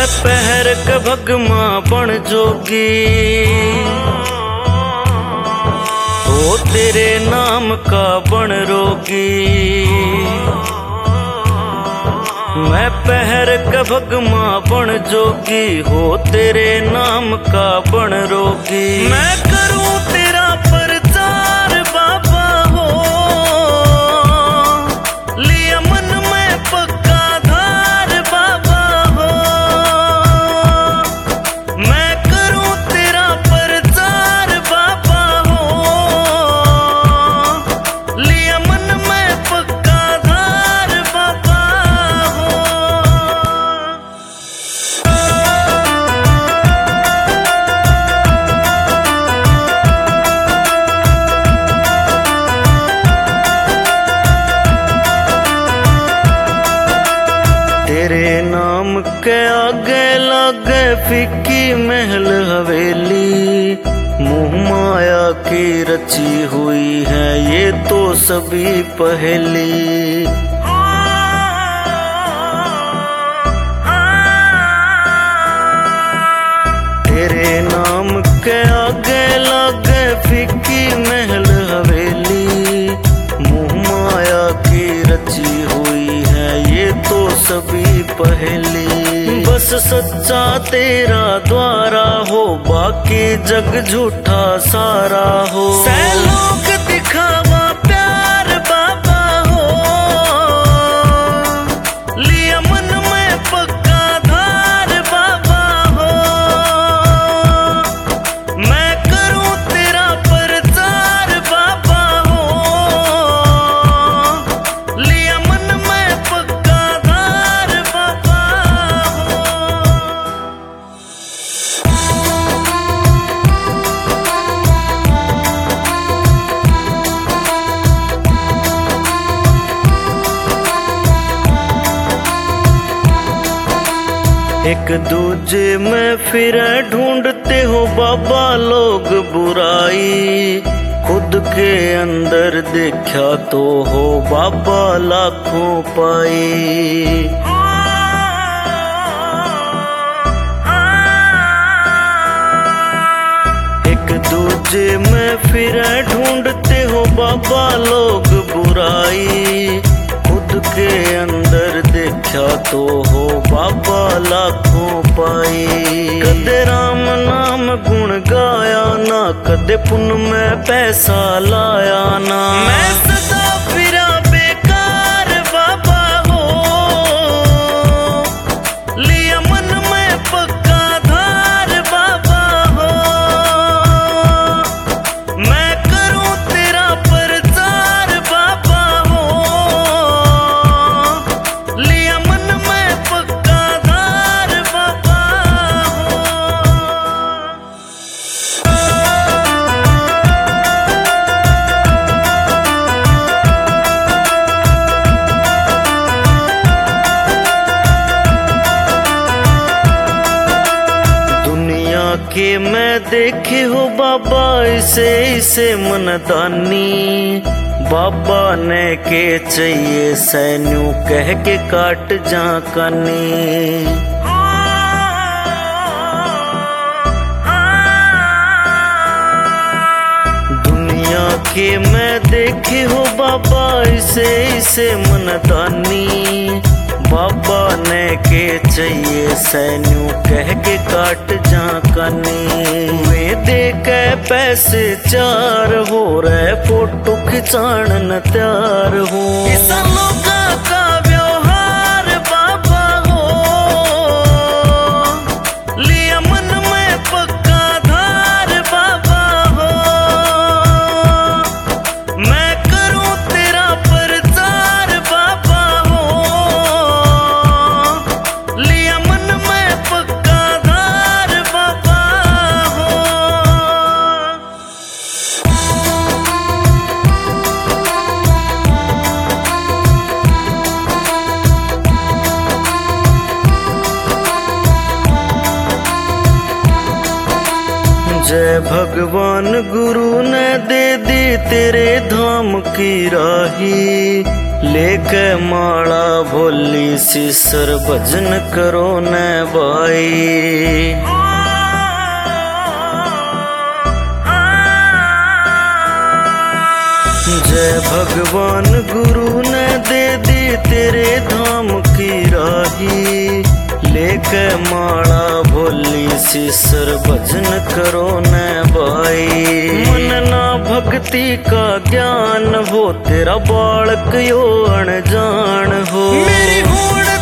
पहर के भगमा बन जोगी हो तेरे नाम का बन रोगी। मैं पहर के भगमा बन जोगी हो तेरे नाम का बन रोगी। मैं करूं तेरा प्रचार बाबा हो लिया मन में पक्का धार बाबा हो। मैं करूं तेरा प्रचार बाबा हो लिया मन में पक्का धार बाबा हो। तेरे नाम के आगे लागे फीकी महल हवेली, मोह माया की रची हुई है ये तो सभी पहेली। तेरे नाम के आगे लागे फीकी महल हवेली, मोह माया की रची हुई है ये तो सभी पहेली। बस सच्चा तेरा द्वारा हो बाकी जग झूठा सारा हो। लोग दिखावा प्यार बाबा हो लिया मन में पक्का धार बाबा हो। मैं करूं तेरा प्रचार बाबा हो लिया मन में पक्का धार बाबा हो। एक दूजे में फिर ढूंढते हो बाबा लोग बुराई, खुद के अंदर देखा तो हो बाबा लाखों पाई। एक दूजे में फिर ढूंढते हो बाबा लोग बुराई, खुद के अंदर देखा तो हो बाबा लाखों पाई। कदे राम नाम गुण गाया ना, कदे पुण्य में पैसा लाया ना। मैं सदा फिरा बेकार बाबा हो लिया मन में पक्का धार बाबा हो। मैं करूं तेरा प्रचार बाबा हो लिया मन में पक्का धार बाबा हो। दुनिया के मैं देखे हो बाबा इसे इसे मनदानी, बाबा ने के चाहिए सैन्यू कह के काट जा कानी। दुनिया के मैं देखे हो बाबा इसे इसे मनदानी, बाबा ने के चाहिए सैन्यू कह के काट जा कानी। वे दे के पैसे चार हो रहे फोटो खिंचाण न तैयार हो। लोगा का व्यवहार बाबा हो लिया मन में पक्का धार बाबा हो। मैं करूं तेरा प्रचार बाबा हो लिया मन में पक्का धार बाबा हो। जय भगवान गुरु ने दे दी तेरे धाम की राही, लेके माला भोली सीसर भजन करो न भाई। जय भगवान गुरु ने दे दी तेरे धाम की राही, लेके माला भोली सीसर भजन करो न भाई। मन ना भक्ति का ज्ञान हो तेरा बालक यो अनजान हो, मेरी होड़